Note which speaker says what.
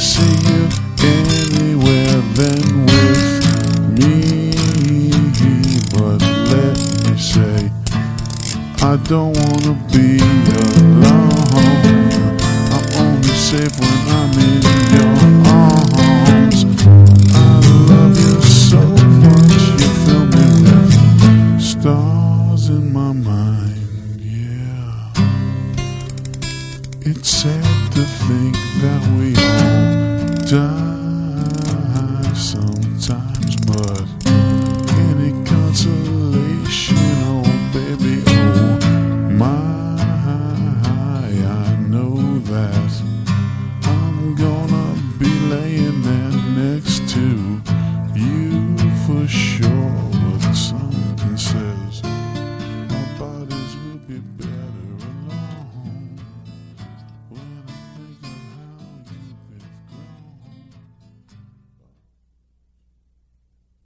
Speaker 1: see you anywhere than with me. But let me say, I don't wanna be alone. I'm only safe when I'm in your arms. I love you so much, you fill me with stars in my mind, yeah. It's sad to think that we all die sometimes, but any consolation